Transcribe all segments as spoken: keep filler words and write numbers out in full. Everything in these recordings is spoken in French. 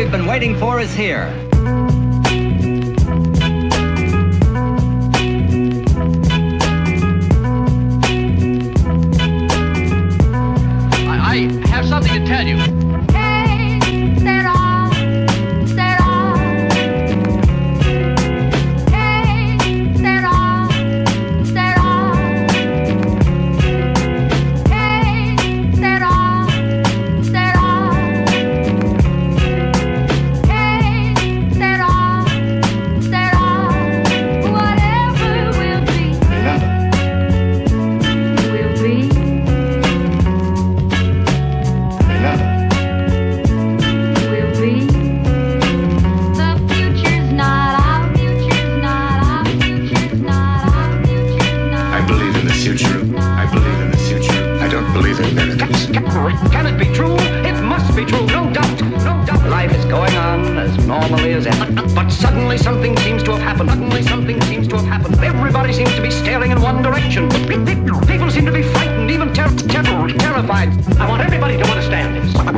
we've been waiting for is here. I, I have something to tell you. Hey, set off, set off. Hey, set off, set off. Hey, set off, set off. Hey, set off, set off. Whatever will be, will be. Will be. The future's not our future's not our future's not our future's not. I believe in the future. I believe in the future. I don't believe in miracles. Can it be true? It must be true, no doubt, no doubt. Life is going on as normally as ever. But suddenly something seems to have happened. Suddenly something seems to have happened. Everybody seems to be staring in one direction. People seem to be frightened, even ter- ter- terrified. I want everybody to understand this. I,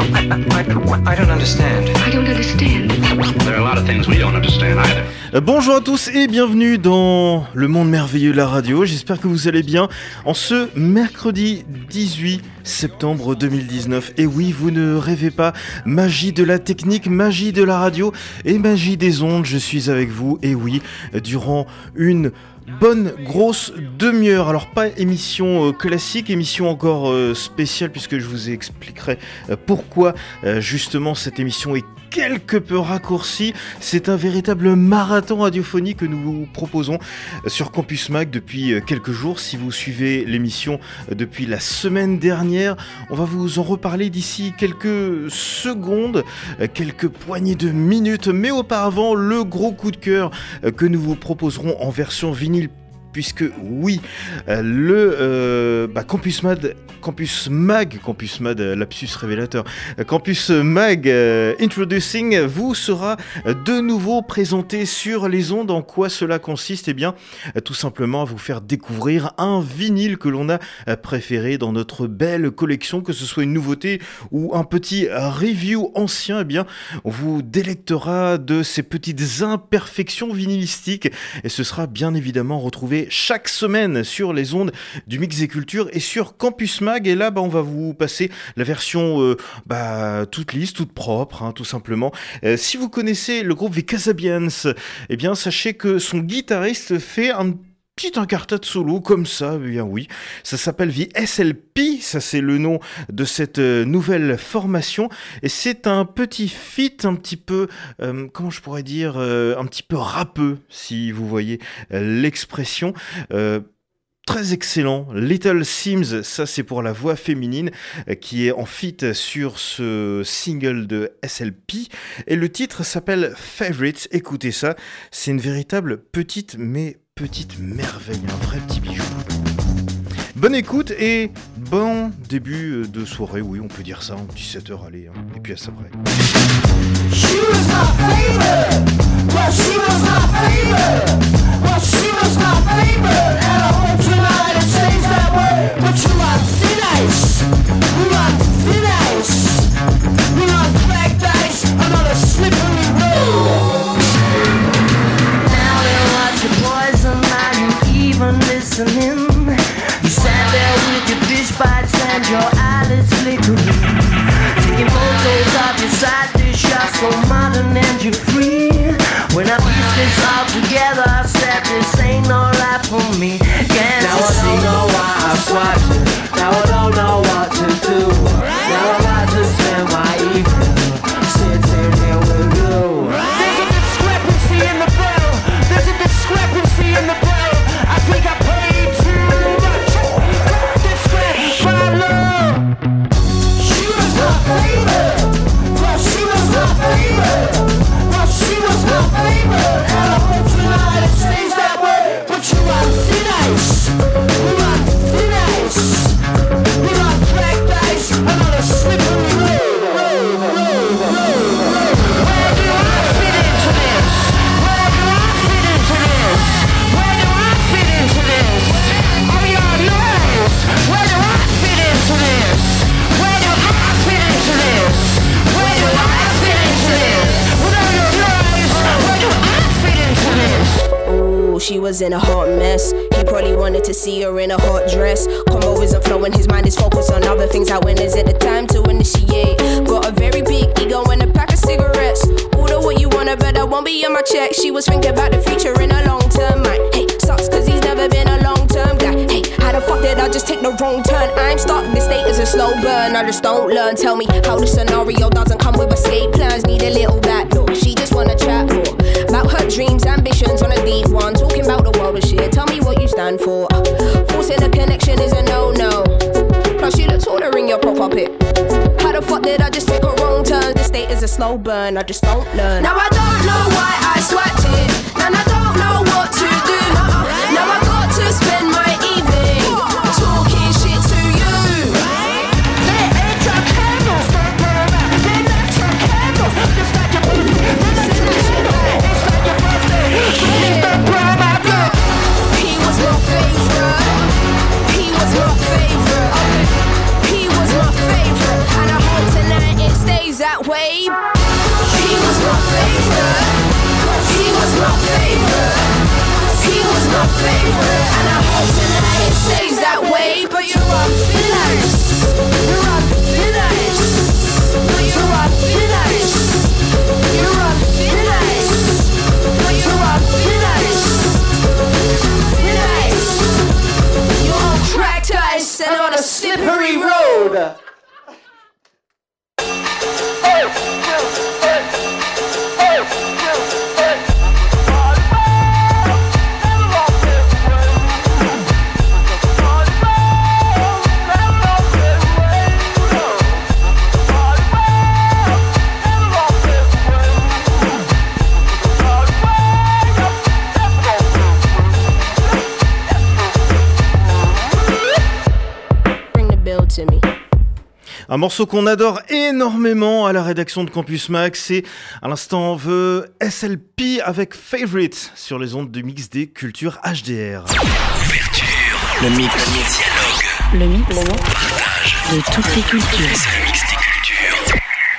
I, I don't understand. I don't understand. There are a lot of things we don't understand either. Euh, Bonjour à tous et bienvenue dans le monde merveilleux de la radio. J'espère que vous allez bien en ce mercredi dix-huit septembre deux mille dix-neuf. Et oui, vous ne rêvez pas, magie de la technique, magie de la radio et magie des ondes, je suis avec vous. Et oui, durant une bonne grosse demi-heure. Alors pas émission euh, classique, émission encore euh, spéciale puisque je vous expliquerai euh, pourquoi euh, justement cette émission est quelque peu raccourcie. C'est un véritable marathon radiophonique que nous vous proposons euh, sur Campus Mag depuis euh, quelques jours. Si vous suivez l'émission euh, depuis la semaine dernière, on va vous en reparler d'ici quelques secondes, euh, quelques poignées de minutes. Mais auparavant, le gros coup de cœur euh, que nous vous proposerons en version vinyle, puisque oui, euh, le euh, bah, Campus Mag, Campus Mag, Campus Mag, euh, lapsus révélateur, euh, Campus Mag euh, Introducing vous sera euh, de nouveau présenté sur les ondes. En quoi cela consiste ? Eh bien, euh, tout simplement à vous faire découvrir un vinyle que l'on a euh, préféré dans notre belle collection, que ce soit une nouveauté ou un petit euh, review ancien. Eh bien, on vous délectera de ces petites imperfections vinylistiques et ce sera bien évidemment retrouvé chaque semaine sur les ondes du Mix et Culture et sur Campus Mag. Et là, bah, on va vous passer la version euh, bah, toute lisse, toute propre, hein, tout simplement. Euh, si vous connaissez le groupe The Kasabians, eh bien, sachez que son guitariste fait un petit incartade solo comme ça, eh bien oui, ça s'appelle The S L P, ça c'est le nom de cette euh, nouvelle formation, et c'est un petit feat un petit peu, euh, comment je pourrais dire, euh, un petit peu rappeux, si vous voyez euh, l'expression, euh, très excellent. Little Sims, ça c'est pour la voix féminine euh, qui est en feat sur ce single de S L P et le titre s'appelle Favorites. Écoutez ça, c'est une véritable petite mais petite merveille, un vrai petit bijou. Bonne écoute et bon début de soirée, oui on peut dire ça, en dix-sept heures, allez, hein, et puis à ça après. She was my favorite. Well, she was my favorite. Well, she was my favorite. And I hope tonight it stays that way. But you are thin ice. We are thin ice. We are cracked ice. Another slippery road. Now there was your poison. Are you even listening? You sat there with your fish bites and your eyelids flickering. Taking photos of your side dish, you're so modern and you're free. When I piece this all together, I said this ain't no life for me. Can't now I don't know why I swapped it. Now I don't know what to do. Now I got to spend my evening sitting here with you. There's a discrepancy in the bill. There's a discrepancy in the bill. I think I paid too much. This scratch my love. She was my favorite. Well, she was my favorite. Well, she was my favorite. And I hope tonight it stays that way. But you are thin ice. was in a hot mess. He probably wanted to see her in a hot dress. Combo isn't flowing, his mind is focused on other things. Like when is it the time to initiate? Got a very big ego and a pack of cigarettes. Order what you wanna, but that won't be on my check. She was thinking about the future in a long term mind. Hey, sucks cause he's never been a long term guy. Hey, how the fuck did I just take the wrong turn? I'm stuck, this state is a slow burn. I just don't learn. Tell me how the scenario doesn't come with escape plans. Need a little back door. She just wanna chat more about her dreams, ambitions on a deep one. Talking about the world of shit. Tell me what you stand for. Uh, forcing a connection is a no-no. Plus you look taller in your profile pic. How the fuck did I just take a wrong turn? This state is a slow burn. I just don't learn. Now I don't know why I sweat it, and I don't know what to do. Now I got to spend my evening talking shit to you. Lit extra candles, lit extra candles, just like your birthday. It's like your birthday. So it's the prom I do. He was my favorite. He was my favorite. He was my favorite, and I hope tonight it stays that way. He was my favorite. He was my favorite. He was my favorite, and I hope tonight it stays that way. But you're unfinished. You're unfinished. But you're unfinished. You're unfinished. But you're unfinished. Finished. You're on cracked ice and on a slippery road. Un morceau qu'on adore énormément à la rédaction de Campus Mag, c'est à l'instant The S L P avec Favorite sur les ondes du mix des cultures H D R. Ouverture, le mix, le dialogue, le mix, le partage de toutes les cultures. C'est le mix des cultures.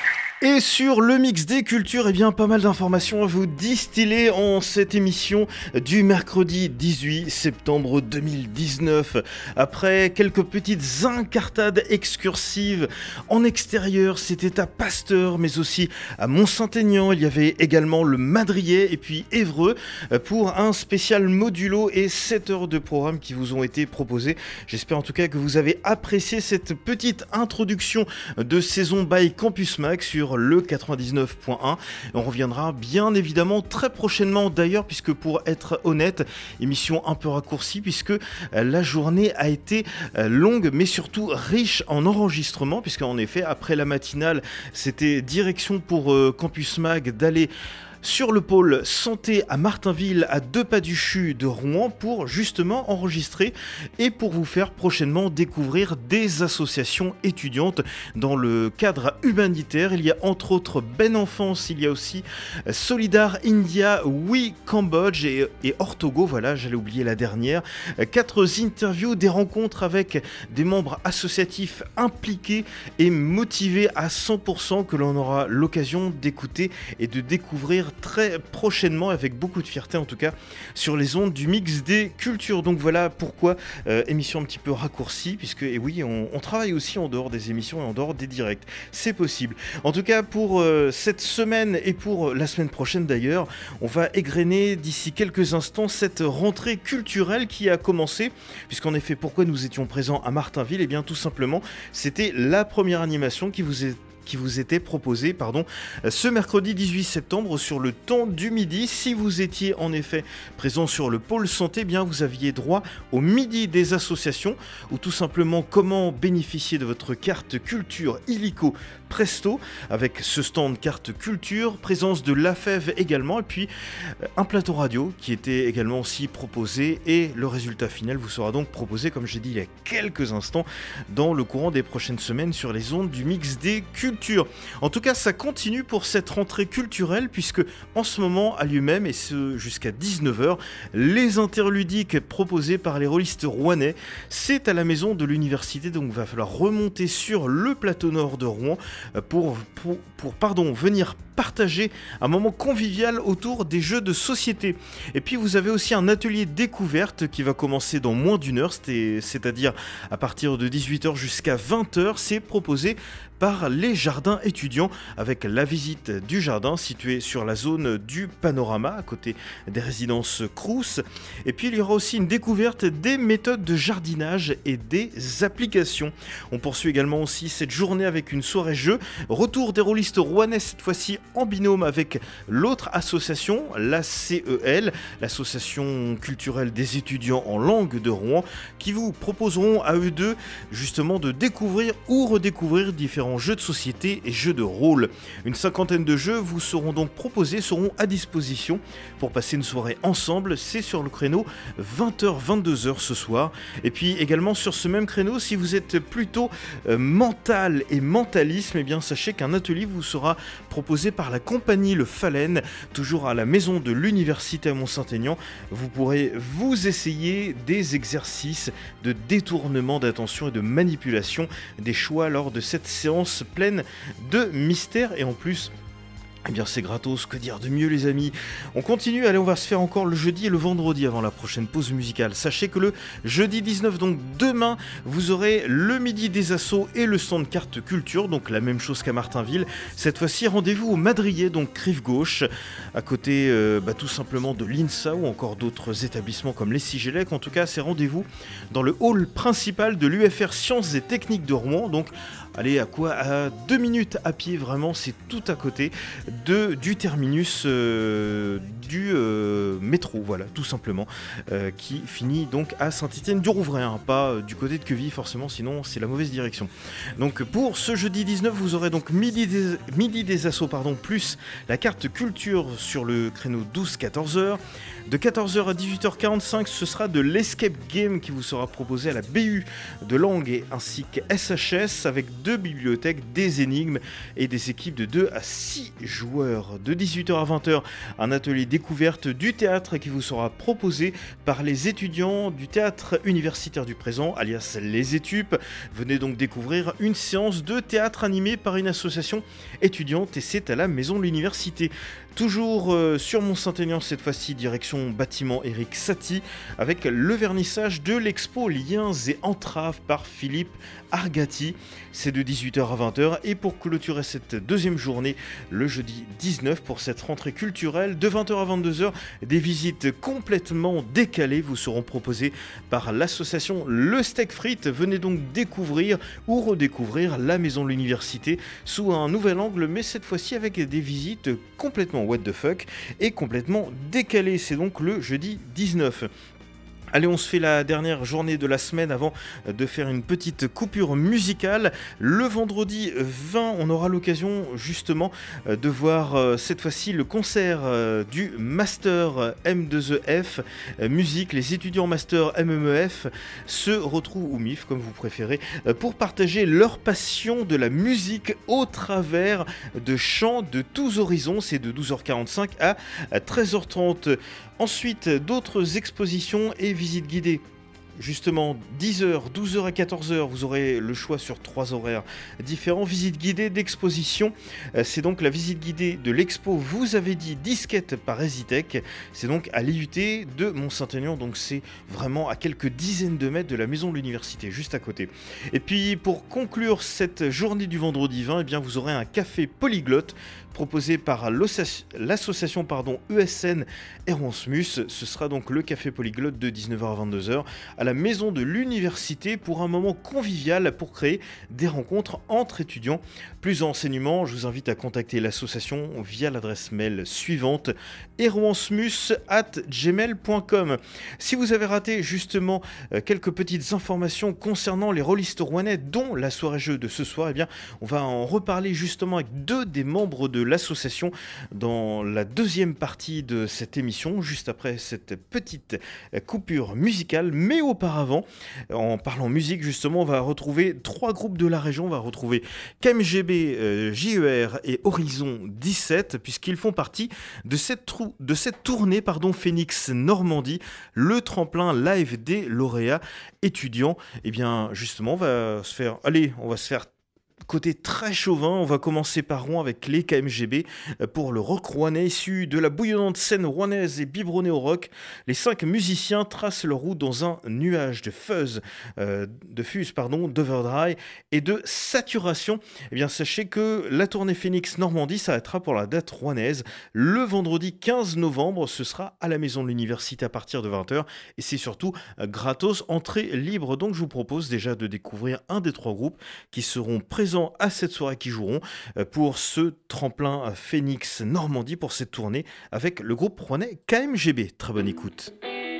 Et sur le mix des cultures, eh bien pas mal d'informations à vous distiller en cette émission du mercredi dix-huit septembre deux mille dix-neuf. Après quelques petites incartades excursives en extérieur, c'était à Pasteur, mais aussi à Mont-Saint-Aignan. Il y avait également le Madrier et puis Évreux pour un spécial modulo et sept heures de programme qui vous ont été proposés. J'espère en tout cas que vous avez apprécié cette petite introduction de saison by Campus Mag sur le quatre-vingt-dix-neuf point un. On reviendra bien évidemment très prochainement d'ailleurs, puisque pour être honnête, émission un peu raccourcie puisque la journée a été longue mais surtout riche en enregistrements, puisqu'en effet après la matinale c'était direction pour euh, Campus Mag d'aller sur le pôle santé à Martinville, à deux pas du CHU de Rouen, pour justement enregistrer et pour vous faire prochainement découvrir des associations étudiantes dans le cadre humanitaire. Il y a entre autres Ben Enfance, il y a aussi Solidar India, Oui Cambodge et, et Ortogo, voilà, j'allais oublier la dernière. Quatre interviews, des rencontres avec des membres associatifs impliqués et motivés à cent pour cent que l'on aura l'occasion d'écouter et de découvrir très prochainement, avec beaucoup de fierté en tout cas, sur les ondes du mix des cultures. Donc voilà pourquoi euh, émission un petit peu raccourcie, puisque et oui on, on travaille aussi en dehors des émissions et en dehors des directs, c'est possible. En tout cas pour euh, cette semaine et pour la semaine prochaine d'ailleurs, on va égrener d'ici quelques instants cette rentrée culturelle qui a commencé, puisqu'en effet pourquoi nous étions présents à Martinville, et bien tout simplement c'était la première animation qui vous est qui vous était proposé pardon, ce mercredi dix-huit septembre sur le temps du midi. Si vous étiez en effet présent sur le pôle santé, eh bien vous aviez droit au midi des associations, ou tout simplement comment bénéficier de votre carte culture illico presto, avec ce stand carte culture, présence de l'A F E V également, et puis un plateau radio qui était également aussi proposé, et le résultat final vous sera donc proposé, comme j'ai dit il y a quelques instants, dans le courant des prochaines semaines sur les ondes du mix des cultures. En tout cas, ça continue pour cette rentrée culturelle, puisque en ce moment a lieu même, et ce jusqu'à dix-neuf heures, les interludiques proposés par les rôlistes rouennais. C'est à la maison de l'université, donc il va falloir remonter sur le plateau nord de Rouen pour, pour, pour pardon, venir partager un moment convivial autour des jeux de société. Et puis vous avez aussi un atelier découverte qui va commencer dans moins d'une heure, c'est-à-dire à partir de dix-huit heures jusqu'à vingt heures. C'est proposé par les jardins étudiants avec la visite du jardin situé sur la zone du panorama à côté des résidences Crous. Et puis il y aura aussi une découverte des méthodes de jardinage et des applications. On poursuit également aussi cette journée avec une soirée jeu. Retour des rôlistes rouennais, cette fois-ci en binôme avec l'autre association, la C E L, l'association culturelle des étudiants en langue de Rouen, qui vous proposeront à eux deux justement de découvrir ou redécouvrir différents jeux de société et jeux de rôle. Une cinquantaine de jeux vous seront donc proposés, seront à disposition pour passer une soirée ensemble. C'est sur le créneau vingt heures vingt-deux heures ce soir. Et puis également sur ce même créneau, si vous êtes plutôt euh, mental et mentalisme, eh bien sachez qu'un atelier vous sera proposé par la compagnie Le Phalène, toujours à la maison de l'université à Mont-Saint-Aignan. Vous pourrez vous essayer des exercices de détournement d'attention et de manipulation des choix lors de cette séance pleine de mystères et en plus eh bien c'est gratos, que dire de mieux les amis. On continue, allez on va se faire encore le jeudi et le vendredi avant la prochaine pause musicale. Sachez que le jeudi dix-neuf, donc demain, vous aurez le midi des assos et le stand carte culture, donc la même chose qu'à Martinville. Cette fois-ci, rendez-vous au Madrier, donc rive gauche, à côté euh, bah, tout simplement de l'I N S A ou encore d'autres établissements comme les Sigélec. En tout cas, c'est rendez-vous dans le hall principal de l'U F R Sciences et Techniques de Rouen, donc allez, à quoi? À deux minutes à pied, vraiment, c'est tout à côté de, du terminus euh, du euh, métro, voilà, tout simplement, euh, qui finit donc à Saint-Étienne-du-Rouvray, hein, pas euh, du côté de Queville, forcément, sinon c'est la mauvaise direction. Donc pour ce jeudi dix-neuf, vous aurez donc midi des, midi des assos, pardon, plus la carte culture sur le créneau douze quatorze heures. De quatorze heures à dix-huit heures quarante-cinq, ce sera de l'escape game qui vous sera proposé à la B U de Langue et ainsi que S H S avec deux bibliothèques, des énigmes et des équipes de deux à six joueurs. De dix-huit heures à vingt heures, un atelier découverte du théâtre qui vous sera proposé par les étudiants du théâtre universitaire du présent, alias les Étupes. Venez donc découvrir une séance de théâtre animée par une association étudiante et c'est à la maison de l'université. Toujours euh, sur Mont-Saint-Aignan, cette fois-ci direction bâtiment Eric Satie, avec le vernissage de l'expo Liens et Entraves par Philippe Argati. C'est de dix-huit heures à vingt heures et pour clôturer cette deuxième journée, le jeudi dix-neuf pour cette rentrée culturelle, de vingt heures à vingt-deux heures, des visites complètement décalées vous seront proposées par l'association Le Steak Frites. Venez donc découvrir ou redécouvrir la maison de l'université sous un nouvel angle, mais cette fois-ci avec des visites complètement what the fuck et complètement décalées. C'est donc le jeudi dix-neuf. Allez, on se fait la dernière journée de la semaine avant de faire une petite coupure musicale. Le vendredi vingt, on aura l'occasion justement de voir cette fois-ci le concert du Master M deux E F Musique. Les étudiants Master M M E F se retrouvent, ou M I F comme vous préférez, pour partager leur passion de la musique au travers de chants de tous horizons. C'est de douze heures quarante-cinq à treize heures trente. Ensuite, d'autres expositions et visites guidées. Justement, dix heures, douze heures à quatorze heures, vous aurez le choix sur trois horaires différents. Visite guidée d'exposition, c'est donc la visite guidée de l'expo Vous avez dit disquette par Ezitech. C'est donc à l'I U T de Mont-Saint-Aignan, donc c'est vraiment à quelques dizaines de mètres de la maison de l'université, juste à côté. Et puis pour conclure cette journée du vendredi vingt, eh bien vous aurez un café polyglotte proposé par l'association pardon, E S N Erasmus. Ce sera donc le café polyglotte de dix-neuf heures à vingt-deux heures à la maison de l'université pour un moment convivial pour créer des rencontres entre étudiants. Plus d'enseignements, je vous invite à contacter l'association via l'adresse mail suivante erasmus arobase gmail point com. Si vous avez raté justement quelques petites informations concernant les rôlistes rouennais, dont la soirée jeu de ce soir, eh bien on va en reparler justement avec deux des membres de l'association dans la deuxième partie de cette émission, juste après cette petite coupure musicale. Mais auparavant, en parlant musique justement, on va retrouver trois groupes de la région. On va retrouver K M G B, euh, J E R et Horizon dix-sept, puisqu'ils font partie de cette, trou- de cette tournée pardon, Phoenix Normandie, le tremplin live des lauréats étudiants. Et bien justement, on va se faire, allez, on va se faire côté très chauvin, on va commencer par Rouen avec les K M G B. Pour le rock rouennais issu de la bouillonnante scène rouennaise et biberonnée au rock, les cinq musiciens tracent leur route dans un nuage de fuzz, euh, de fuzz, pardon, d'overdrive et de saturation. Eh bien, sachez que la tournée Phoenix Normandie s'arrêtera pour la date rouennaise le vendredi quinze novembre. Ce sera à la Maison de l'Université à partir de vingt heures et c'est surtout euh, gratos, entrée libre. Donc, je vous propose déjà de découvrir un des trois groupes qui seront présents à cette soirée, qui joueront pour ce tremplin Phoenix Normandie, pour cette tournée avec le groupe rouennais K M G B. Très bonne écoute.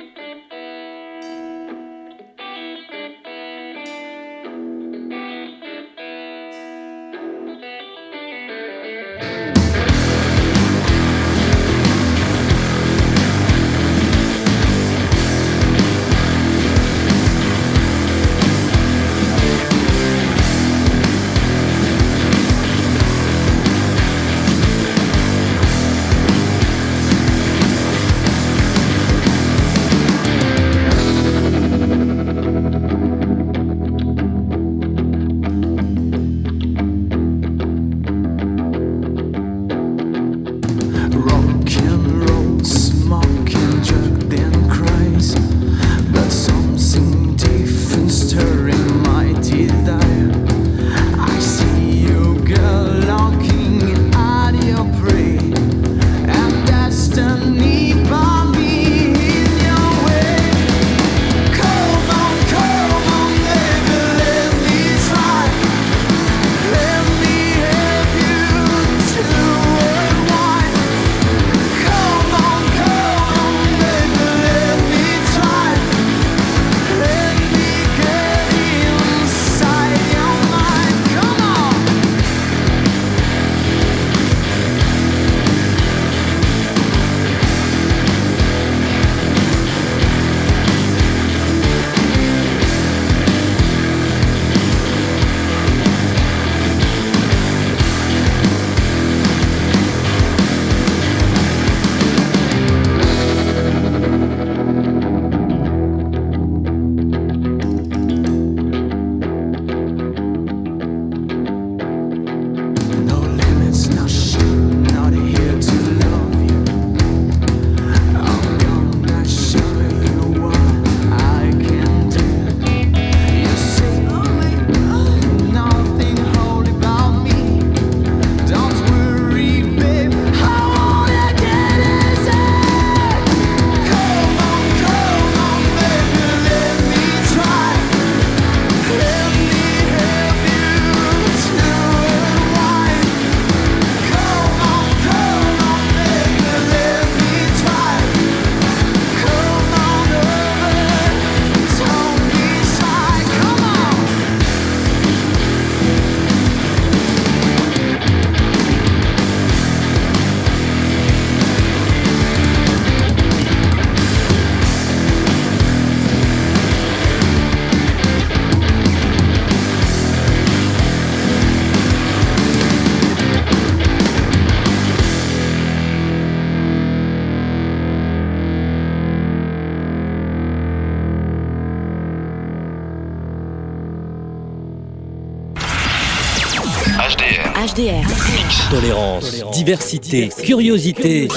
H D R. Tolérance, Tolérance, diversité, diversité, curiosité.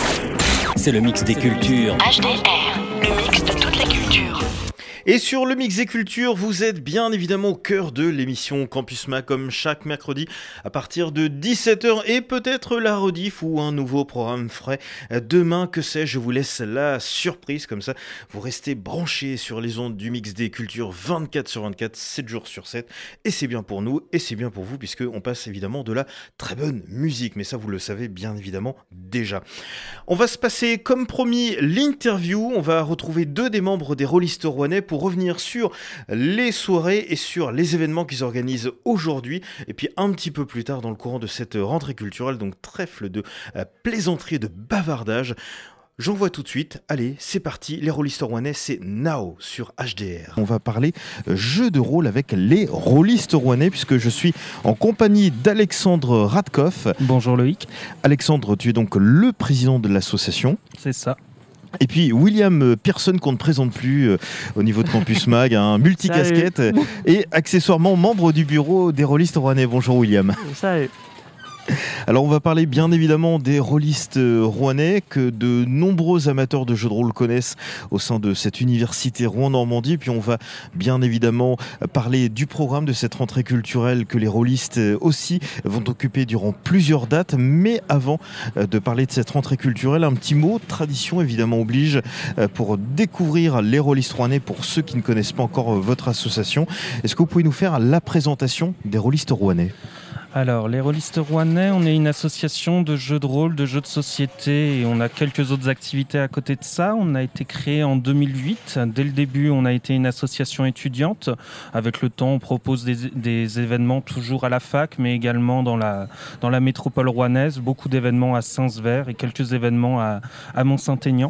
C'est le mix des cultures. H D R, le mix de toutes les cultures. Et sur le Mix des Cultures, vous êtes bien évidemment au cœur de l'émission Campus Mag, comme chaque mercredi à partir de dix-sept heures, et peut-être la rediff ou un nouveau programme frais demain, que sais-je. Je vous laisse la surprise, comme ça vous restez branchés sur les ondes du Mix des Cultures vingt-quatre sur vingt-quatre, sept jours sur sept, et c'est bien pour nous et c'est bien pour vous, puisqu'on passe évidemment de la très bonne musique, mais ça vous le savez bien évidemment déjà. On va se passer comme promis l'interview. On va retrouver deux des membres des Rôlistes rouennais pour revenir sur les soirées et sur les événements qu'ils organisent aujourd'hui, et puis un petit peu plus tard dans le courant de cette rentrée culturelle, donc trêve de euh, plaisanterie et de bavardage. J'envoie tout de suite, allez, c'est parti, les Rôlistes rouennais, c'est Now sur H D R. On va parler euh, jeu de rôle avec les Rôlistes rouennais, puisque je suis en compagnie d'Alexandre Radkoff. Bonjour Loïc. Alexandre, tu es donc le président de l'association. C'est ça. Et puis William Pearson, qu'on ne présente plus euh, au niveau de Campus Mag, un multicasquette euh, et accessoirement membre du bureau des rôlistes rouennais. Bonjour William. Salut. Alors on va parler bien évidemment des rôlistes rouennais que de nombreux amateurs de jeux de rôle connaissent au sein de cette université Rouen-Normandie. Puis on va bien évidemment parler du programme de cette rentrée culturelle que les rôlistes aussi vont occuper durant plusieurs dates. Mais avant de parler de cette rentrée culturelle, un petit mot, tradition évidemment oblige, pour découvrir les rôlistes rouennais pour ceux qui ne connaissent pas encore votre association. Est-ce que vous pouvez nous faire la présentation des rôlistes rouennais ? Alors, les rôlistes rouennais, on est une association de jeux de rôle, de jeux de société et on a quelques autres activités à côté de ça. On a été créé en deux mille huit. Dès le début, on a été une association étudiante. Avec le temps, on propose des, des événements toujours à la fac, mais également dans la, dans la métropole rouennaise. Beaucoup d'événements à Saint-Sever et quelques événements à, à Mont-Saint-Aignan.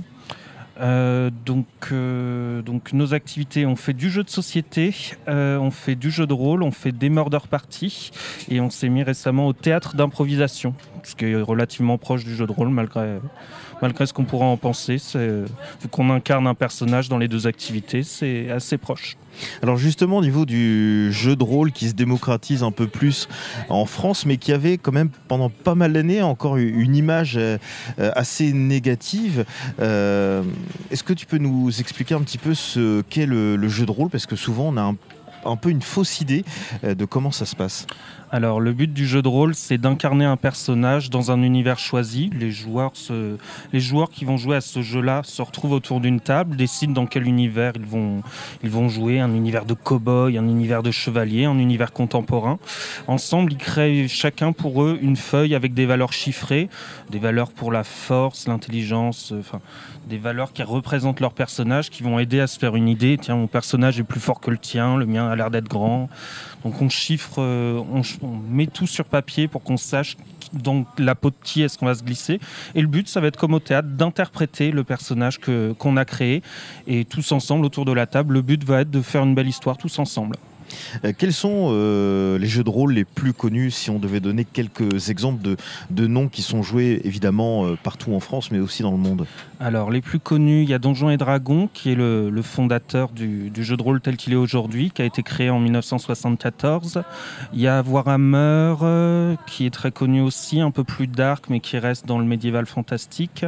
Euh, donc, euh, donc nos activités, on fait du jeu de société, euh, on fait du jeu de rôle, on fait des murder parties et on s'est mis récemment au théâtre d'improvisation, ce qui est relativement proche du jeu de rôle malgré, malgré ce qu'on pourrait en penser. C'est, vu qu'on incarne un personnage dans les deux activités, c'est assez proche. Alors justement au niveau du jeu de rôle qui se démocratise un peu plus en France, mais qui avait quand même pendant pas mal d'années encore une image assez négative, euh, est-ce que tu peux nous expliquer un petit peu ce qu'est le, le jeu de rôle, parce que souvent on a un, un peu une fausse idée de comment ça se passe. Alors, le but du jeu de rôle, c'est d'incarner un personnage dans un univers choisi. Les joueurs, se... les joueurs qui vont jouer à ce jeu-là se retrouvent autour d'une table, décident dans quel univers ils vont, ils vont jouer, un univers de cow-boy, un univers de chevalier, un univers contemporain. Ensemble, ils créent chacun pour eux une feuille avec des valeurs chiffrées, des valeurs pour la force, l'intelligence, enfin, des valeurs qui représentent leur personnage, qui vont aider à se faire une idée. Tiens, mon personnage est plus fort que le tien, le mien a l'air d'être grand. Donc on chiffre, on, on met tout sur papier pour qu'on sache dans la peau de qui est-ce qu'on va se glisser. Et le but, ça va être comme au théâtre, d'interpréter le personnage que, qu'on a créé. Et tous ensemble, autour de la table, le but va être de faire une belle histoire tous ensemble. Euh, quels sont euh, les jeux de rôle les plus connus, si on devait donner quelques exemples de, de noms qui sont joués évidemment euh, partout en France mais aussi dans le monde? Alors les plus connus, il y a Donjons et Dragons qui est le, le fondateur du, du jeu de rôle tel qu'il est aujourd'hui, qui a été créé en dix-neuf cent soixante-quatorze. Il y a Warhammer euh, qui est très connu aussi, un peu plus dark mais qui reste dans le médiéval fantastique.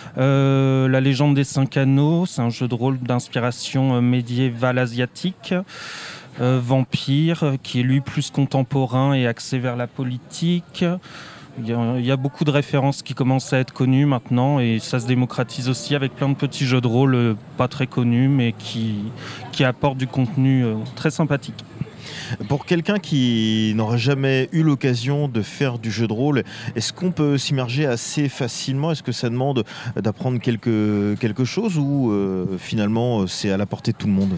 Euh, la Légende des Cinq Anneaux, c'est un jeu de rôle d'inspiration médiévale asiatique. Euh, Vampire, qui est lui plus contemporain et axé vers la politique. Il y, a, il y a beaucoup de références qui commencent à être connues maintenant et ça se démocratise aussi avec plein de petits jeux de rôle euh, pas très connus mais qui, qui apportent du contenu euh, très sympathique. Pour quelqu'un qui n'aurait jamais eu l'occasion de faire du jeu de rôle, est-ce qu'on peut s'immerger assez facilement? Est-ce que ça demande d'apprendre quelque, quelque chose ou euh, finalement c'est à la portée de tout le monde?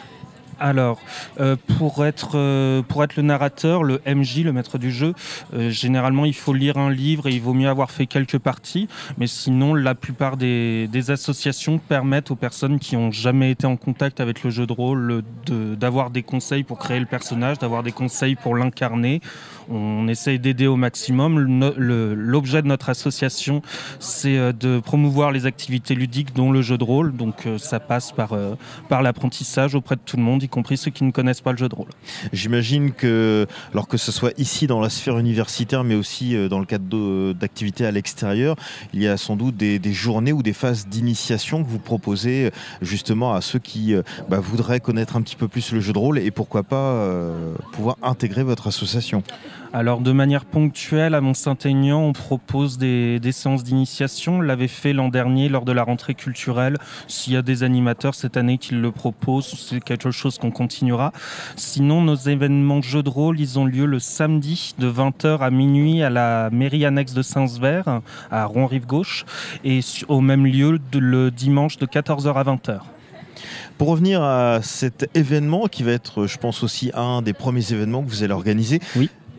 Alors, euh, pour être euh, pour être le narrateur, le M J, le maître du jeu, euh, généralement il faut lire un livre et il vaut mieux avoir fait quelques parties. Mais sinon, la plupart des, des associations permettent aux personnes qui n'ont jamais été en contact avec le jeu de rôle de, d'avoir des conseils pour créer le personnage, d'avoir des conseils pour l'incarner. On essaye d'aider au maximum. Le, le, l'objet de notre association, c'est de promouvoir les activités ludiques, dont le jeu de rôle. Donc euh, ça passe par, euh, par l'apprentissage auprès de tout le monde, y compris ceux qui ne connaissent pas le jeu de rôle. J'imagine que, alors que ce soit ici dans la sphère universitaire, mais aussi dans le cadre d'activités à l'extérieur, il y a sans doute des, des journées ou des phases d'initiation que vous proposez justement à ceux qui bah, voudraient connaître un petit peu plus le jeu de rôle et pourquoi pas euh, pouvoir intégrer votre association. Alors de manière ponctuelle, à Mont-Saint-Aignan, on propose des, des séances d'initiation. On l'avait fait l'an dernier lors de la rentrée culturelle. S'il y a des animateurs cette année qui le proposent, c'est quelque chose qu'on continuera. Sinon, nos événements jeux de rôle, ils ont lieu le samedi de vingt heures à minuit à la mairie annexe de Saint-Sever, à Rouen-Rive-Gauche, et au même lieu de, le dimanche de quatorze heures à vingt heures. Pour revenir à cet événement qui va être, je pense, aussi un des premiers événements que vous allez organiser, oui.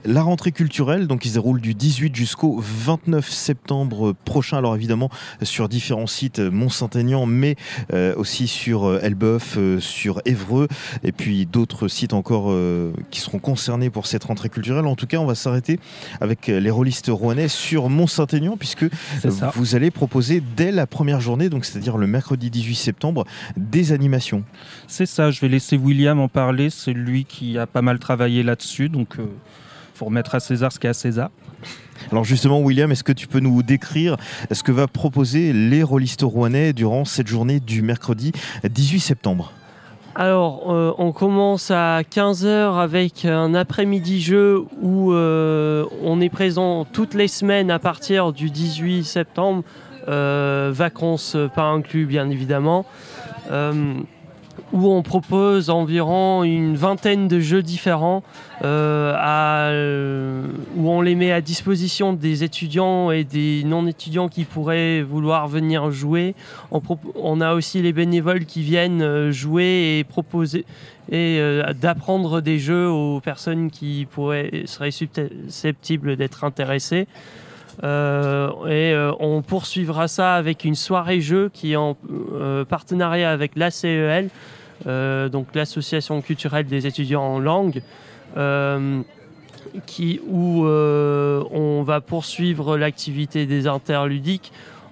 la rentrée culturelle, donc, qui se déroule du dix-huit jusqu'au vingt-neuf septembre prochain. Alors évidemment sur différents sites, Mont-Saint-Aignan, mais euh, aussi sur euh, Elbeuf, euh, sur Évreux, et puis d'autres sites encore euh, qui seront concernés pour cette rentrée culturelle. En tout cas, on va s'arrêter avec les rôlistes rouennais sur Mont-Saint-Aignan, puisque vous allez proposer dès la première journée, donc c'est-à-dire le mercredi dix-huit septembre, des animations. C'est ça, je vais laisser William en parler, c'est lui qui a pas mal travaillé là-dessus, donc il euh, faut remettre à César ce qu'il y a à César. Alors justement, William, est-ce que tu peux nous décrire ce que va proposer les rôlistes rouennais durant cette journée du mercredi dix-huit septembre ? Alors, euh, on commence à quinze heures avec un après-midi jeu où euh, on est présent toutes les semaines à partir du dix-huit septembre, euh, vacances pas inclus bien évidemment, euh, où on propose environ une vingtaine de jeux différents euh, à, euh, où on les met à disposition des étudiants et des non-étudiants qui pourraient vouloir venir jouer. On, pro- on a aussi les bénévoles qui viennent jouer et proposer et euh, d'apprendre des jeux aux personnes qui pourraient, seraient susceptibles d'être intéressées. Euh, et euh, on poursuivra ça avec une soirée jeu qui est en euh, partenariat avec l'A C E L, euh, donc l'association culturelle des étudiants en langue, euh, qui, où euh, on va poursuivre l'activité des interludiques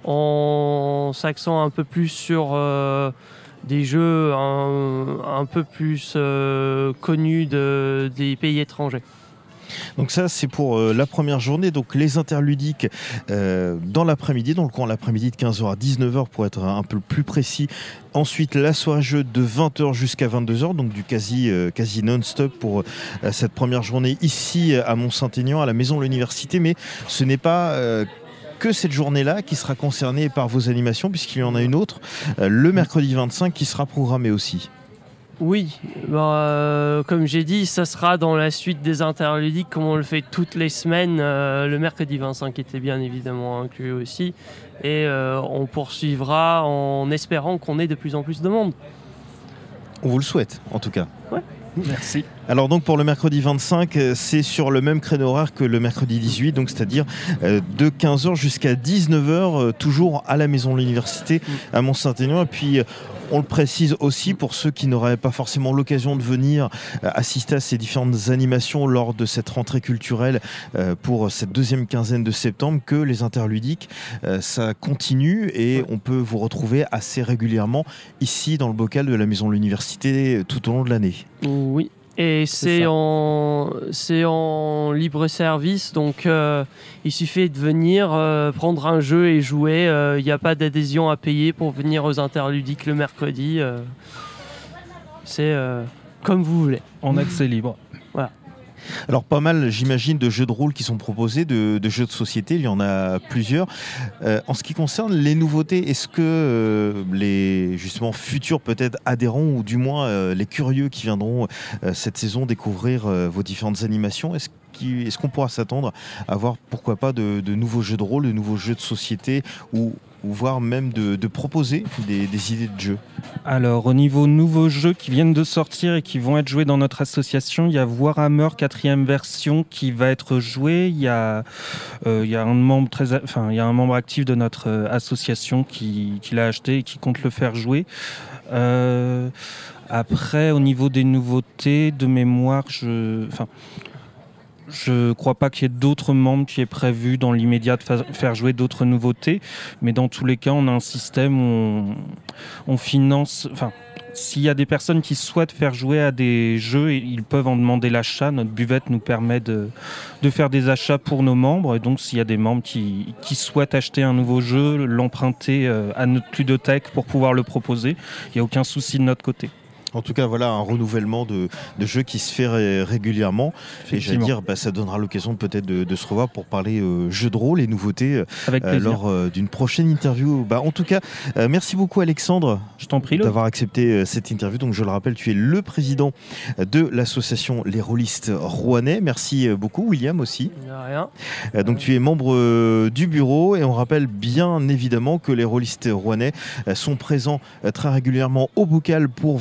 en s'axant un peu plus sur euh, des jeux un, un peu plus euh, connus de, des pays étrangers. Donc ça, c'est pour euh, la première journée. Donc les interludiques euh, dans l'après-midi, dans le coin l'après-midi de quinze heures à dix-neuf heures pour être un peu plus précis. Ensuite, la soirée jeu de vingt heures jusqu'à vingt-deux heures, donc du quasi, euh, quasi non-stop pour euh, cette première journée ici à Mont-Saint-Aignan, à la Maison de l'Université. Mais ce n'est pas... Euh, que cette journée-là qui sera concernée par vos animations, puisqu'il y en a une autre, euh, le mercredi vingt-cinq, qui sera programmée aussi. Oui, bah, euh, comme j'ai dit, ça sera dans la suite des interludiques, comme on le fait toutes les semaines. Euh, le mercredi vingt-cinq était bien évidemment inclus aussi. Et euh, on poursuivra en espérant qu'on ait de plus en plus de monde. On vous le souhaite, en tout cas. Ouais. Merci. Alors donc pour le mercredi vingt-cinq, c'est sur le même créneau horaire que le mercredi dix-huit, donc c'est-à-dire de quinze heures jusqu'à dix-neuf heures, toujours à la Maison de l'Université à Mont-Saint-Aignan. Et puis on le précise aussi pour ceux qui n'auraient pas forcément l'occasion de venir assister à ces différentes animations lors de cette rentrée culturelle pour cette deuxième quinzaine de septembre, que les interludiques, ça continue et on peut vous retrouver assez régulièrement ici dans le bocal de la Maison de l'Université tout au long de l'année. Oui. Et c'est, c'est en, c'est en libre service, donc euh, il suffit de venir euh, prendre un jeu et jouer. Il euh, n'y a pas d'adhésion à payer pour venir aux interludiques le mercredi. Euh, c'est euh, comme vous voulez. En accès libre. Voilà. Alors pas mal, j'imagine, de jeux de rôle qui sont proposés, de, de jeux de société, il y en a plusieurs. Euh, en ce qui concerne les nouveautés, est-ce que euh, les justement futurs peut-être adhérents, ou du moins euh, les curieux qui viendront euh, cette saison découvrir euh, vos différentes animations, est-ce Qui, est-ce qu'on pourra s'attendre à voir, pourquoi pas, de, de nouveaux jeux de rôle, de nouveaux jeux de société, ou, ou voire même de, de proposer des, des idées de jeux? Alors, au niveau nouveaux jeux qui viennent de sortir et qui vont être joués dans notre association, il y a Warhammer quatrième version qui va être joué. Il y a, euh, il y a un membre très, enfin, il y a un membre actif de notre euh, association qui, qui l'a acheté et qui compte le faire jouer. Euh, après, au niveau des nouveautés, de mémoire, je... Enfin, je ne crois pas qu'il y ait d'autres membres qui aient prévu dans l'immédiat de fa- faire jouer d'autres nouveautés, mais dans tous les cas, on a un système où on, on finance... Enfin, s'il y a des personnes qui souhaitent faire jouer à des jeux, ils peuvent en demander l'achat. Notre buvette nous permet de, de faire des achats pour nos membres. Et donc, s'il y a des membres qui, qui souhaitent acheter un nouveau jeu, l'emprunter à notre ludothèque pour pouvoir le proposer, il n'y a aucun souci de notre côté. En tout cas, voilà un renouvellement de, de jeux qui se fait ré- régulièrement. Et j'allais dire, bah, ça donnera l'occasion peut-être de, de se revoir pour parler euh, jeux de rôle et nouveautés euh, lors euh, d'une prochaine interview. Bah, en tout cas, euh, merci beaucoup Alexandre. Je t'en prie, d'avoir accepté euh, cette interview. Donc, je le rappelle, tu es le président de l'association Les Rôlistes Rouennais. Merci beaucoup, William aussi. De rien. Euh, donc, tu es membre euh, du bureau et on rappelle bien évidemment que les Rôlistes Rouennais euh, sont présents euh, très régulièrement au bocal pour vous proposer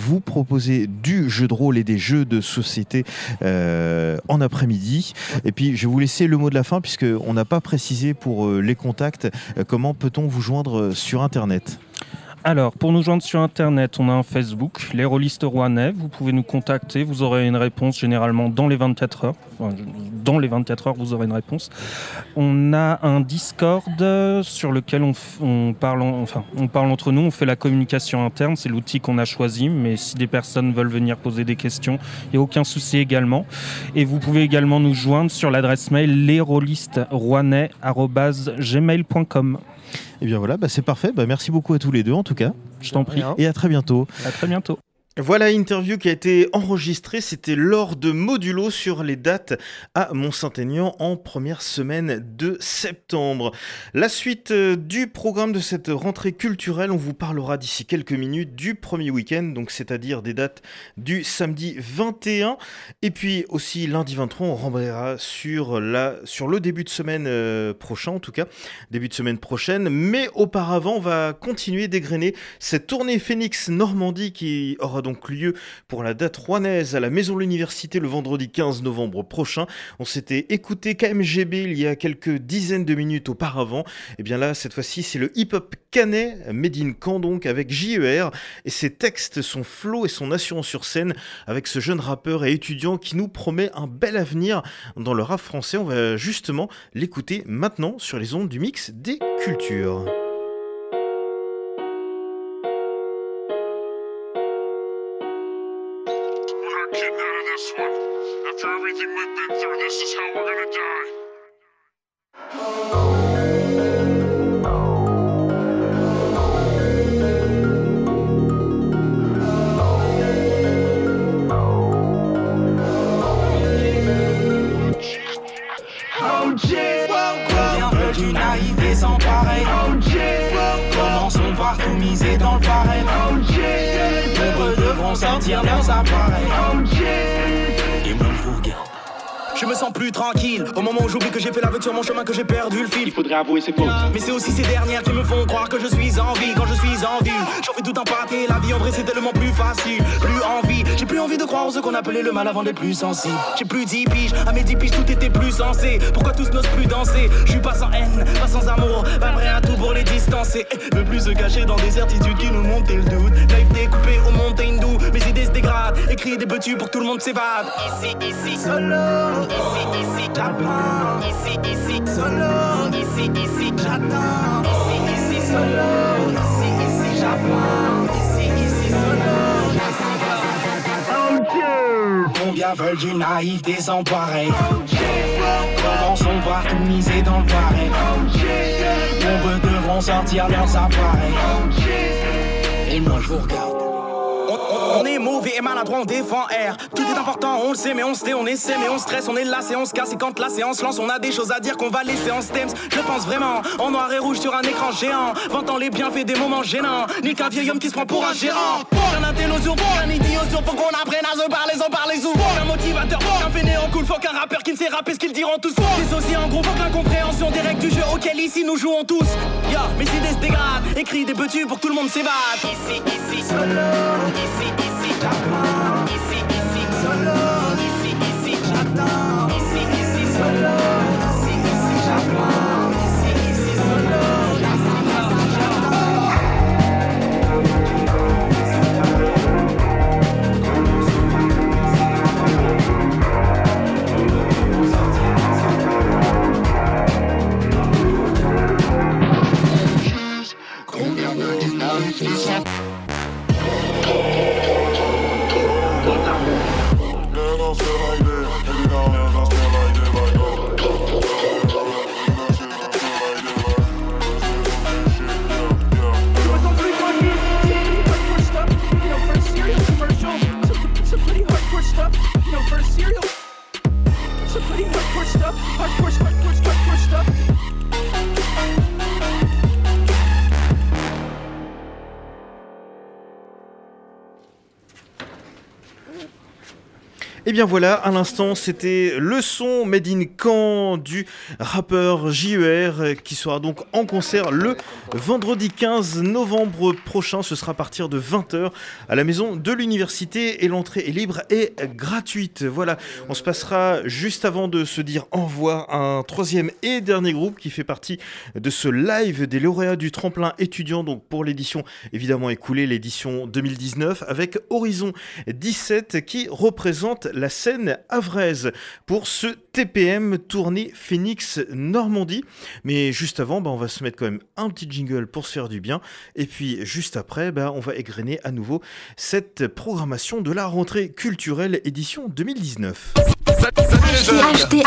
proposer du jeu de rôle et des jeux de société euh, en après-midi. Et puis, je vais vous laisser le mot de la fin, puisqu'on n'a pas précisé pour euh, les contacts, euh, comment peut-on vous joindre sur Internet ? Alors, pour nous joindre sur Internet, on a un Facebook, les rôlistes rouennais. Vous pouvez nous contacter, vous aurez une réponse généralement dans les vingt-quatre heures. Enfin, dans les vingt-quatre heures, vous aurez une réponse. On a un Discord sur lequel on, f- on, parle, en- enfin, on parle entre nous, on fait la communication interne. C'est l'outil qu'on a choisi, mais si des personnes veulent venir poser des questions, il n'y a aucun souci également. Et vous pouvez également nous joindre sur l'adresse mail lesrôlistesrouennais arobase gmail point com. Et bien voilà, bah c'est parfait. Bah merci beaucoup à tous les deux en tout cas. Je t'en prie. Et à très bientôt. À très bientôt. Voilà, interview qui a été enregistrée, c'était lors de Modulo sur les dates à Mont-Saint-Aignan en première semaine de septembre. La suite euh, du programme de cette rentrée culturelle, on vous parlera d'ici quelques minutes du premier week-end, donc c'est-à-dire des dates du samedi vingt et un et puis aussi lundi vingt-trois, on rembrayera sur, la, sur le début de semaine euh, prochain, en tout cas, début de semaine prochaine, mais auparavant, on va continuer d'égrener cette tournée Phoenix Normandie qui aura donc lieu pour la date rouennaise à la Maison de l'Université le vendredi quinze novembre prochain. On s'était écouté K M G B il y a quelques dizaines de minutes auparavant. Et bien là, cette fois-ci, c'est le hip-hop canet, made in Caen donc, avec J E R et ses textes, son flow et son assurance sur scène avec ce jeune rappeur et étudiant qui nous promet un bel avenir dans le rap français. On va justement l'écouter maintenant sur les ondes du mix des cultures. After everything we've been through, this is how we're gonna die. Combien veulent du naïf et sans pareil? Commençons par tout miser dans le pareil. Nombreux devront sortir leurs appareils. Et moi je vous regarde. Je me sens plus tranquille au moment où j'oublie que j'ai fait l'aveugle sur mon chemin, que j'ai perdu le fil. Il faudrait avouer ses fautes. Mais c'est aussi ces dernières qui me font croire que je suis en vie. Quand je suis en ville, j'en fais tout un pâté. La vie en vrai c'est tellement plus facile. Plus envie, j'ai plus envie de croire en ce qu'on appelait le mal avant d'être plus sensible. J'ai plus dix piges, à mes dix piges tout était plus sensé. Pourquoi tous n'osent plus danser? Je suis pas sans haine, pas sans amour, pas prêt à tout pour les distancer. Ne plus se cacher dans des certitudes qui nous montent le doute. Life découpé aux montagnes d'où mes idées se dégradent. Écrit des betus pour que tout le monde s'évade. Ici, ici, solo. Ici, ici, j'apprends. Ici, ici, solo. Ici, ici, j'attends. Ici, ici, solo. Ici, ici, j'apprends. Ici, ici, solo. Combien veulent du naïf désemparé? Commençons par tout miser dans le pareil. Nombreux devront sortir leurs appareils. Et moi je vous regarde. On est mauvais et maladroit, on défend R. Tout est important, on le sait, mais on se tait, on essaie, mais on stresse, on est là, c'est on se casse. Et quand la séance lance, on a des choses à dire qu'on va laisser en stems. Je pense vraiment, en noir et rouge sur un écran géant, vantant les bienfaits des moments gênants. Ni qu'un vieil homme qui se prend pour un gérant. Qu'un intello sur qu'un idiot sur, faut qu'on apprenne à se parler sans parler sous. Qu'un motivateur, qu'un fainéant cool, faut qu'un rappeur qui ne sait rapper ce qu'ils diront tous. Des aussi en gros, faut qu'un compréhension des règles du jeu auquel ici nous jouons tous. Yo, mes idées se dégradent, écrit des betus pour que tout le monde s'évade. Ici, ici, solo, ici, ici, j'apprends. Ici, ici, solo, ici, ici, j'attends. Ici, ici, solo, ici, ici, j'apprends. Ici, ici, solo, Et bien voilà, à l'instant, c'était le son Made in Caen du rappeur J E R qui sera donc en concert le vendredi quinze novembre prochain. Ce sera à partir de vingt heures à la maison de l'université et l'entrée est libre et gratuite. Voilà, on se passera juste avant de se dire au revoir un troisième et dernier groupe qui fait partie de ce live des lauréats du tremplin étudiant, donc pour l'édition évidemment écoulée, l'édition deux mille dix-neuf, avec Horizon dix-sept qui représente la scène havraise pour ce T P M tournée Phoenix Normandie. Mais juste avant, bah, on va se mettre quand même un petit jingle pour se faire du bien. Et puis juste après, bah, on va égrener à nouveau cette programmation de la rentrée culturelle édition deux mille dix-neuf. H T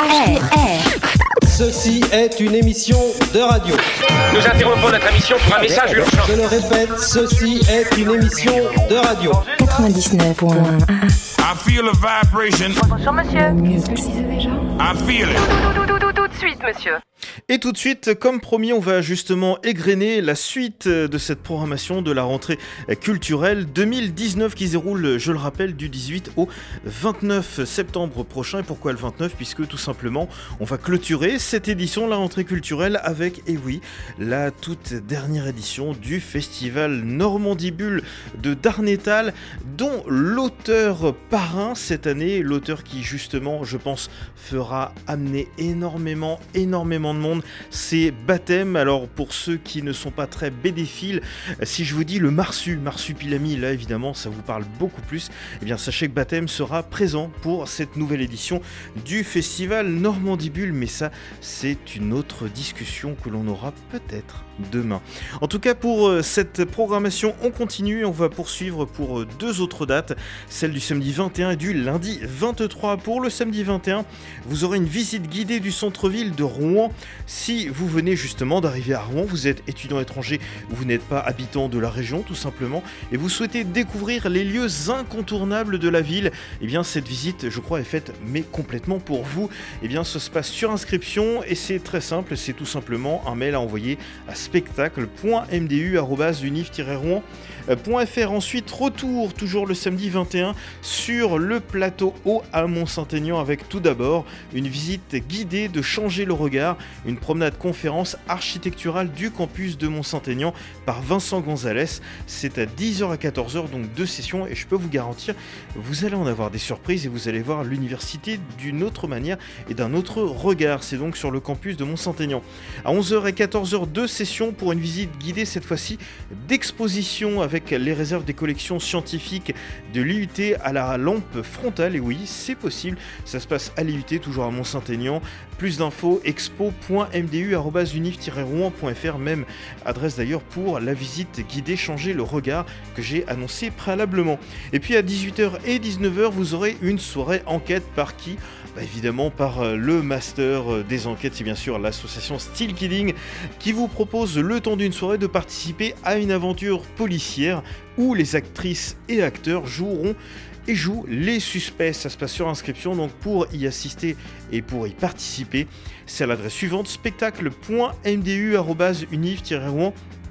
R. Ceci est une émission de radio. Nous interrompons notre émission pour un message urgent. Je le répète, ceci est une émission de radio. quatre-vingt-dix-neuf point un. I feel a vibration. Bonjour monsieur. Mieux précisé déjà. I feel it. Tout, tout, tout, tout, tout de suite monsieur. Et tout de suite, comme promis, on va justement égrener la suite de cette programmation de la rentrée culturelle deux mille dix-neuf qui se déroule, je le rappelle, du dix-huit au vingt-neuf septembre prochain. Et pourquoi le vingt-neuf ? Puisque tout simplement, on va clôturer cette édition de la rentrée culturelle avec, et oui, la toute dernière édition du festival Normandie Bulle de Darnétal, dont l'auteur parrain cette année, l'auteur qui justement, je pense, fera amener énormément, énormément de monde, c'est Baptême. Alors pour ceux qui ne sont pas très bédéphiles, si je vous dis le Marsu, Marsupilami, là évidemment ça vous parle beaucoup plus, eh bien sachez que Baptême sera présent pour cette nouvelle édition du festival Normandie Bulle, mais ça c'est une autre discussion que l'on aura peut-être demain. En tout cas pour cette programmation on continue, on va poursuivre pour deux autres dates, celle du samedi vingt et un et du lundi vingt-trois. Pour le samedi vingt et un, vous aurez une visite guidée du centre-ville de Rouen. Si vous venez justement d'arriver à Rouen, vous êtes étudiant étranger ou vous n'êtes pas habitant de la région tout simplement et vous souhaitez découvrir les lieux incontournables de la ville, eh bien cette visite je crois est faite mais complètement pour vous. Eh bien ça se passe sur inscription et c'est très simple, c'est tout simplement un mail à envoyer à spectacle point m d u arobase univ tiret rouen point f r. Ensuite, retour toujours le samedi vingt et un sur le plateau haut à Mont-Saint-Aignan avec tout d'abord une visite guidée de Changer le regard, une promenade conférence architecturale du campus de Mont-Saint-Aignan par Vincent Gonzalez. C'est à dix heures à quatorze heures, donc deux sessions et je peux vous garantir, vous allez en avoir des surprises et vous allez voir l'université d'une autre manière et d'un autre regard. C'est donc sur le campus de Mont-Saint-Aignan. À onze heures et quatorze heures, deux sessions pour une visite guidée cette fois-ci d'exposition avec les réserves des collections scientifiques de l'I U T à la lampe frontale. Et oui, c'est possible, ça se passe à l'I U T, toujours à Mont-Saint-Aignan. Plus d'infos, expo point m d u arobase univ tiret rouen point f r, même adresse d'ailleurs pour la visite guidée Changer le regard que j'ai annoncé préalablement. Et puis à dix-huit heures et dix-neuf heures, vous aurez une soirée enquête par qui ? Bah évidemment par le master des enquêtes, c'est bien sûr l'association Still Killing qui vous propose le temps d'une soirée de participer à une aventure policière où les actrices et acteurs joueront et jouent les suspects. Ça se passe sur inscription, donc pour y assister et pour y participer, c'est à l'adresse suivante spectacle point m d u arobase univ tiret rouen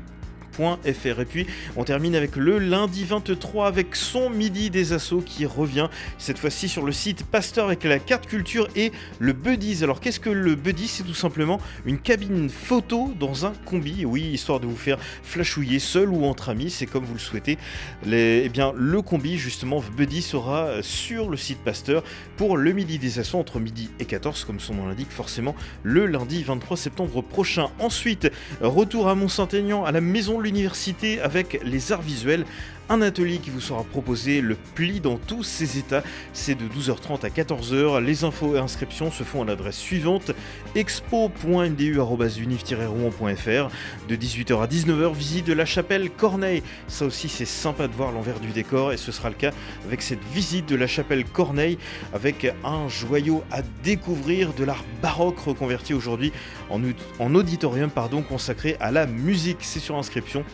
point f r. Et puis on termine avec le lundi vingt-trois avec son midi des assos qui revient cette fois-ci sur le site Pasteur avec la carte culture et le Buddies. Alors qu'est-ce que le Buddies ? C'est tout simplement une cabine photo dans un combi, oui, histoire de vous faire flashouiller seul ou entre amis, c'est comme vous le souhaitez. Les, eh bien le combi justement Buddies sera sur le site Pasteur pour le midi des assos entre midi et quatorze, comme son nom l'indique, forcément le lundi vingt-trois septembre prochain. Ensuite, retour à Mont-Saint-Aignan à la maison de l'université avec les arts visuels, un atelier qui vous sera proposé, le pli dans tous ses états. C'est de douze heures trente à quatorze heures. Les infos et inscriptions se font à l'adresse suivante expo point m d u arobase univ tiret rouen point f r. De dix-huit heures à dix-neuf heures, visite de la chapelle Corneille. Ça aussi c'est sympa de voir l'envers du décor et ce sera le cas avec cette visite de la chapelle Corneille avec un joyau à découvrir de l'art baroque reconverti aujourd'hui en, en auditorium pardon, consacré à la musique. C'est sur inscription.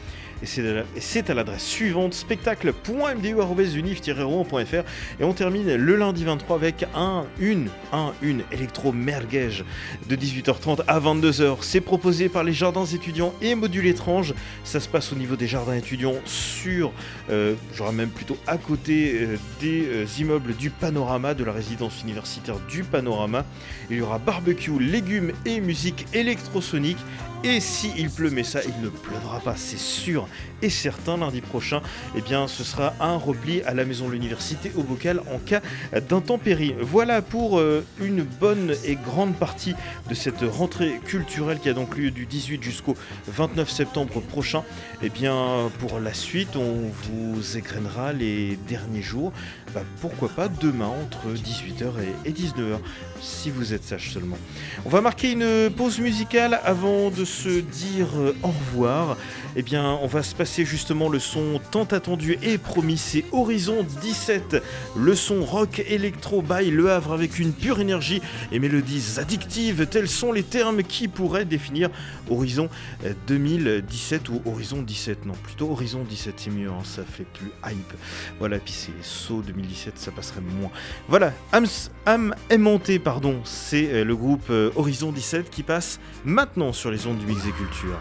et c'est, et c'est à l'adresse suivante spectacle point m d u arobase univ tiret rouen point f r. Et on termine le lundi vingt-trois avec un, une, un, une électro merguez de dix-huit heures trente à vingt-deux heures. C'est proposé par les jardins étudiants et Module Étrange. Ça se passe au niveau des jardins étudiants sur, euh, j'aurais même plutôt à côté euh, des euh, immeubles du Panorama, de la résidence universitaire du Panorama. Il y aura barbecue, légumes et musique électrosonique. Et s'il pleut, mais ça il ne pleuvra pas, c'est sûr et certain, lundi prochain, eh bien ce sera un repli à la maison de l'université au Bocal en cas d'intempérie. Voilà pour euh, une bonne et grande partie de cette rentrée culturelle qui a donc lieu du dix-huit jusqu'au vingt-neuf septembre prochain. Eh bien pour la suite, on vous égrènera les derniers jours, bah, pourquoi pas demain entre dix-huit heures et dix-neuf heures, si vous êtes sage seulement. On va marquer une pause musicale avant de se dire euh, au revoir. Eh bien on va se passer justement le son tant attendu et promis, c'est Horizon dix-sept, le son rock électro by Le Havre avec une pure énergie et mélodies addictives, tels sont les termes qui pourraient définir Horizon deux mille dix-sept ou Horizon dix-sept, non plutôt Horizon dix-sept, c'est mieux, hein, ça fait plus hype. Voilà, puis c'est So deux mille dix-sept, ça passerait moins. Voilà, âme, âme aimantée, pardon, c'est le groupe Horizon dix-sept qui passe maintenant sur les ondes du Mix des Cultures.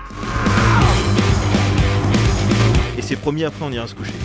Et c'est promis, après on ira se coucher.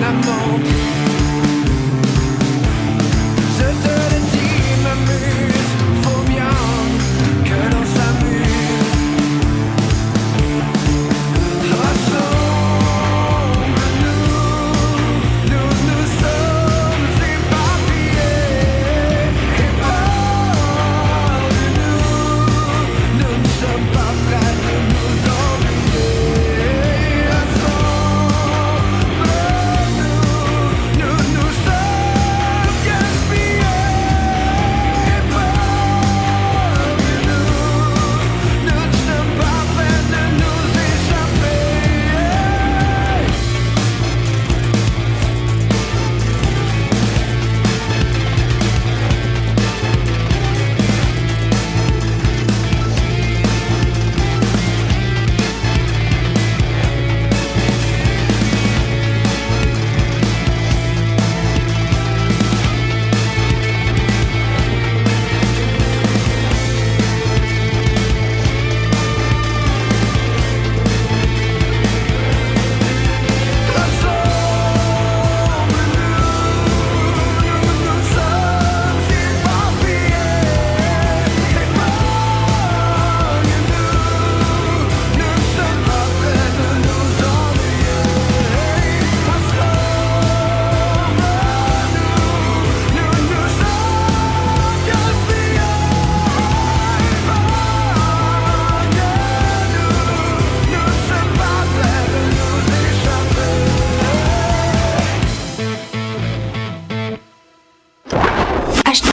Je te le dis, m'amuse.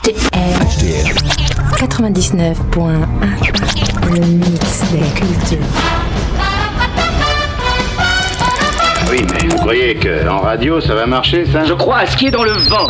H D R. H D R. quatre-vingt-dix-neuf point un. Le mix des cultures. Oui, mais vous croyez qu'en radio, ça va marcher, ça? Je crois à ce qui est dans le vent.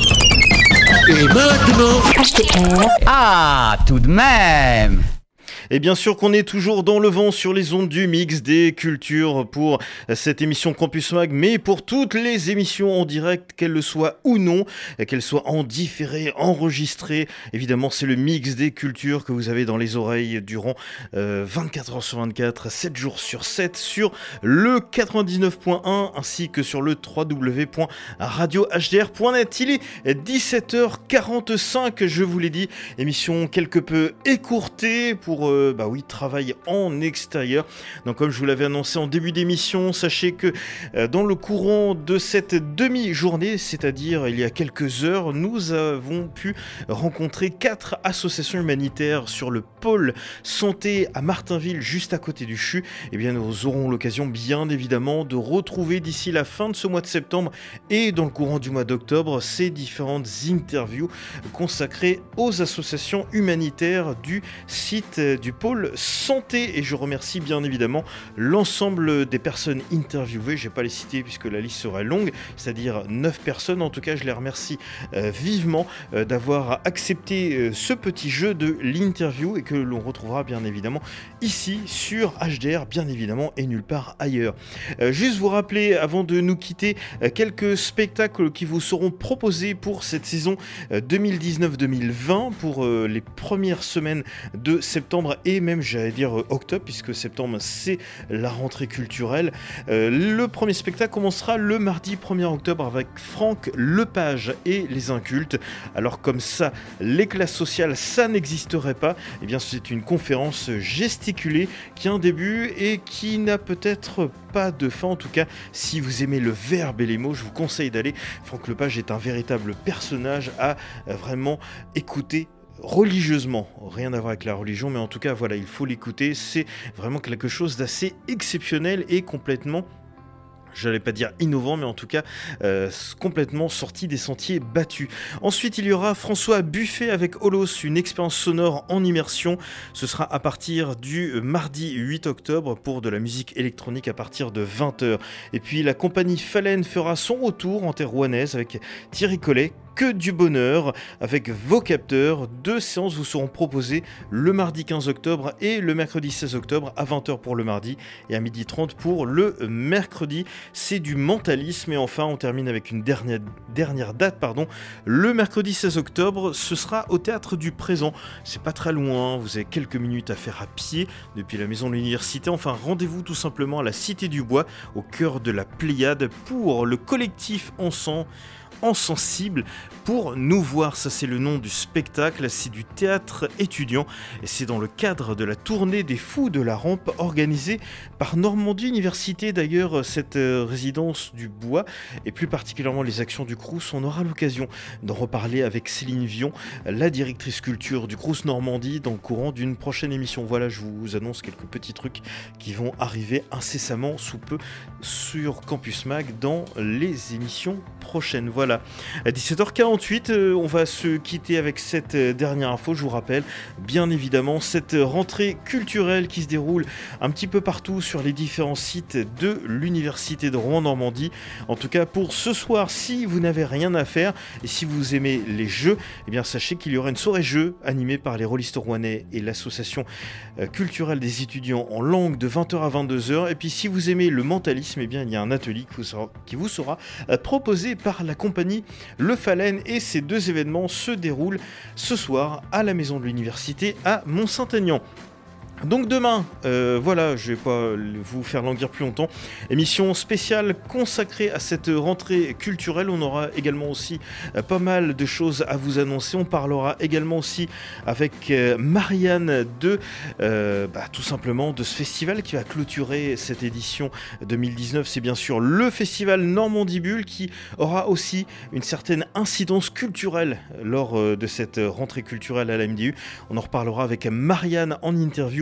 Et maintenant, H D R. Ah, tout de même. Et bien sûr qu'on est toujours dans le vent sur les ondes du mix des cultures pour cette émission Campus Mag, mais pour toutes les émissions en direct, qu'elles le soient ou non, qu'elles soient en différé, enregistrées. Évidemment, c'est le mix des cultures que vous avez dans les oreilles durant euh, vingt-quatre heures sur vingt-quatre, sept jours sur sept, sur le quatre-vingt-dix-neuf point un ainsi que sur le w w w point radio h d r point net. Il est dix-sept heures quarante-cinq, je vous l'ai dit, émission quelque peu écourtée pour... Euh, bah oui, travail en extérieur. Donc comme je vous l'avais annoncé en début d'émission, sachez que euh, dans le courant de cette demi-journée, c'est-à-dire il y a quelques heures, nous avons pu rencontrer quatre associations humanitaires sur le pôle santé à Martinville, juste à côté du C H U. Et bien nous aurons l'occasion bien évidemment de retrouver d'ici la fin de ce mois de septembre et dans le courant du mois d'octobre ces différentes interviews consacrées aux associations humanitaires du site du pôle santé. Et je remercie bien évidemment l'ensemble des personnes interviewées. Je ne vais pas les citer puisque la liste serait longue, c'est-à-dire neuf personnes. En tout cas, je les remercie euh, vivement euh, d'avoir accepté euh, ce petit jeu de l'interview et que l'on retrouvera bien évidemment ici sur H D R, bien évidemment, et nulle part ailleurs. Euh, juste vous rappeler, avant de nous quitter, euh, quelques spectacles qui vous seront proposés pour cette saison euh, deux mille dix-neuf deux mille vingt, pour euh, les premières semaines de septembre et même, j'allais dire, euh, octobre, puisque septembre, c'est la rentrée culturelle. Euh, le premier spectacle commencera le mardi premier octobre avec Franck Lepage et les Incultes. Alors comme ça, l'éclat social, ça n'existerait pas. Eh bien, c'est une conférence gesticulée qui a un début et qui n'a peut-être pas de fin. En tout cas, si vous aimez le verbe et les mots, je vous conseille d'aller. Franck Lepage est un véritable personnage à vraiment écouter religieusement, rien à voir avec la religion, mais en tout cas voilà, il faut l'écouter, c'est vraiment quelque chose d'assez exceptionnel et complètement, j'allais pas dire innovant, mais en tout cas euh, complètement sorti des sentiers battus. Ensuite, il y aura François Buffet avec Holos, une expérience sonore en immersion. Ce sera à partir du mardi huit octobre pour de la musique électronique à partir de vingt heures. Et puis la compagnie Phalène fera son retour en terre rouennaise avec Thierry Collet. Que du bonheur avec vos capteurs. Deux séances vous seront proposées le mardi quinze octobre et le mercredi seize octobre à vingt heures pour le mardi et à midi trente pour le mercredi. C'est du mentalisme. Et enfin, on termine avec une dernière, dernière date. Pardon. Le mercredi seize octobre, ce sera au Théâtre du Présent. C'est pas très loin, vous avez quelques minutes à faire à pied depuis la maison de l'université. Enfin, rendez-vous tout simplement à la Cité du Bois, au cœur de la Pléiade, pour le collectif Ensemble. Ensensible pour nous voir, ça c'est le nom du spectacle, c'est du théâtre étudiant et c'est dans le cadre de la tournée des Fous de la Rampe organisée par Normandie Université. D'ailleurs, cette résidence du Bois et plus particulièrement les actions du Crous, on aura l'occasion d'en reparler avec Céline Vion, la directrice culture du Crous Normandie, dans le courant d'une prochaine émission. Voilà, je vous annonce quelques petits trucs qui vont arriver incessamment sous peu sur Campus Mag dans les émissions prochaines. Voilà. À dix-sept heures quarante-huit, euh, on va se quitter avec cette euh, dernière info. Je vous rappelle, bien évidemment, cette rentrée culturelle qui se déroule un petit peu partout sur les différents sites de l'Université de Rouen-Normandie. En tout cas, pour ce soir, si vous n'avez rien à faire et si vous aimez les jeux, eh bien, sachez qu'il y aura une soirée jeux animée par les rôlistes rouennais et l'association euh, culturelle des étudiants en langue de vingt heures à vingt-deux heures. Et puis, si vous aimez le mentalisme, eh bien, il y a un atelier qui vous sera, qui vous sera euh, proposé par la compagnie Le Phalène, et ces deux événements se déroulent ce soir à la maison de l'université à Mont-Saint-Aignan. Donc demain, euh, voilà, je vais pas vous faire languir plus longtemps, émission spéciale consacrée à cette rentrée culturelle. On aura également aussi euh, pas mal de choses à vous annoncer. On parlera également aussi avec euh, Marianne de euh, bah, tout simplement de ce festival qui va clôturer cette édition deux mille dix-neuf. C'est bien sûr le festival Normandie Bulle qui aura aussi une certaine incidence culturelle lors euh, de cette rentrée culturelle à la M D U. On en reparlera avec Marianne en interview.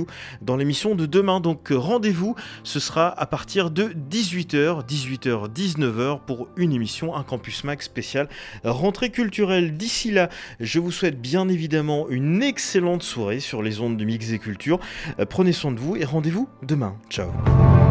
interview dans l'émission de demain. Donc rendez-vous, ce sera à partir de dix-huit heures, dix-huit heures, dix-neuf heures pour une émission, un Campus Max spécial rentrée culturelle. D'ici là, je vous souhaite bien évidemment une excellente soirée sur les ondes du Mix des Cultures. Prenez soin de vous et rendez-vous demain. Ciao.